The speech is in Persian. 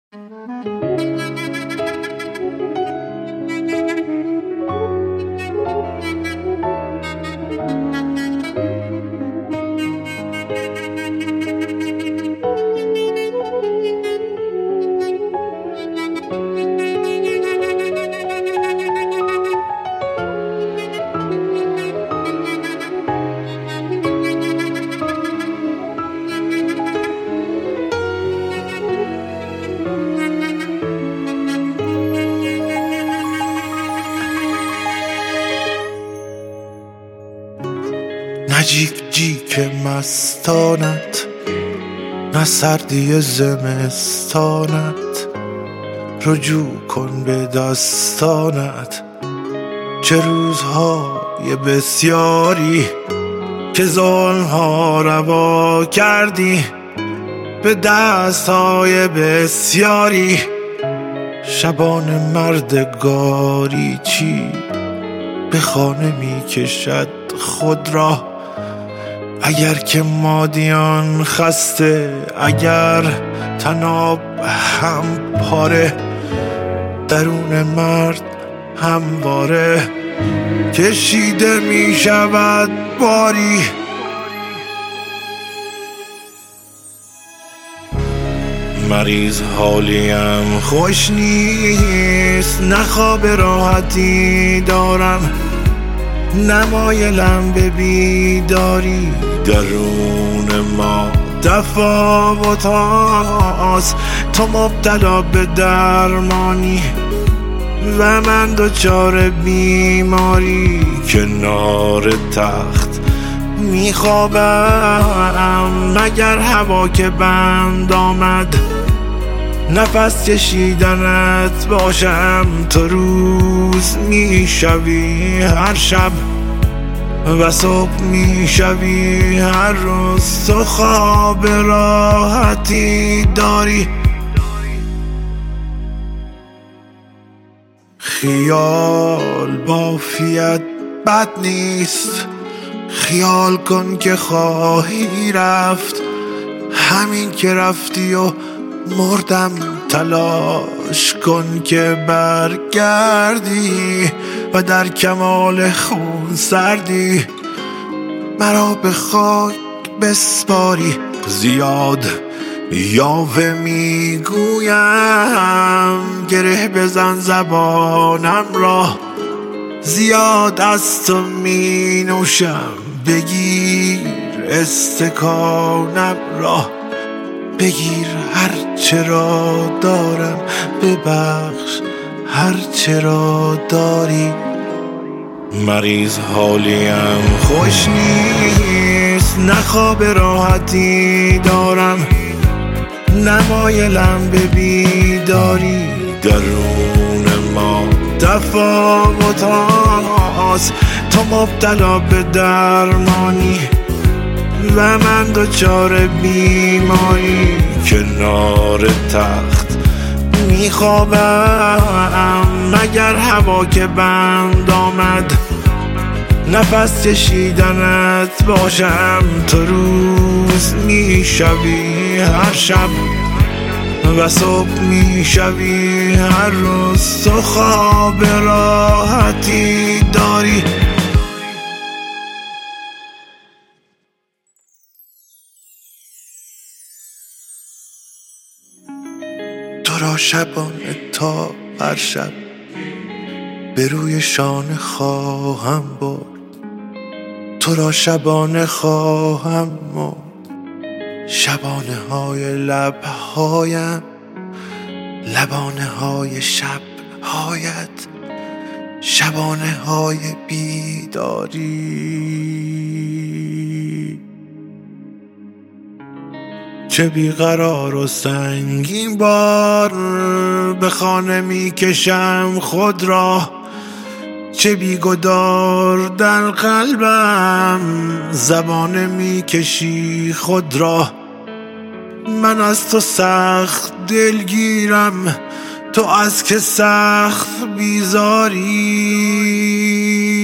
نه جیک جیک مستانت، نه سردی زمستانت، رجوع کن به دستانت. چه روزهای بسیاری که ظلم‌ها روا کردی، به دست‌های بسیاری شبان مردگاری چی به خانه می کشد خود را. اگر که مادیان خسته، اگر طناب هم پاره، درون مرد همواره کشیده می شود باری. مریض حالیم خوش نیست، نه خواب راحتی دارم، نمایلم به بیداری. درون ما تفاوت هاست، تو مبتلا به درمانی و من دچار بیماری. کنار تخت میخوابم، مگر هوا که بند آمد نفس کشیدنت باشم. تو روز میشوی هر شب و صبح میشوی هر روز. تو خواب راحتی داری، خیال بافیت بد نیست. خیال کن که خواهی رفت، همین که رفتی و مردم تلاش کن که برگردی و در کمال خون سردی مرا به خاک بسپاری. زیاد یاوه میگویم، گره بزن زبانم را. زیاد از تو می نوشم، بگیر استکانم را. بگیر هر چه را دارم، ببخش هر چه را داری. مریض حالیم خوش نیست، نه خواب راحتی دارم، نمایلم به بیداری. درون ما تفاوت هاست، تو مبتلا به درمانی و من دچار بیماری. کنار تخت میخوابم، مگر هوا که بند آمد نفس کشیدنت باشم. تو روز میشوی هر شب و صبح میشوی هر روز. تو خواب راحتی داری. تو را شبانه تا هر شب به روی شانه خواهم برد. تو را شبانه خواهم مرد. شبانه های لبهایم، لبانه های شبهایت، شبانه های بیداری. چه بیقرار و سنگین بار به خانه می کشم خود را. چه بیگدار در قلبم زبانه می کشی خود را. من از تو سخت دلگیرم، تو از که سخت بیزاری.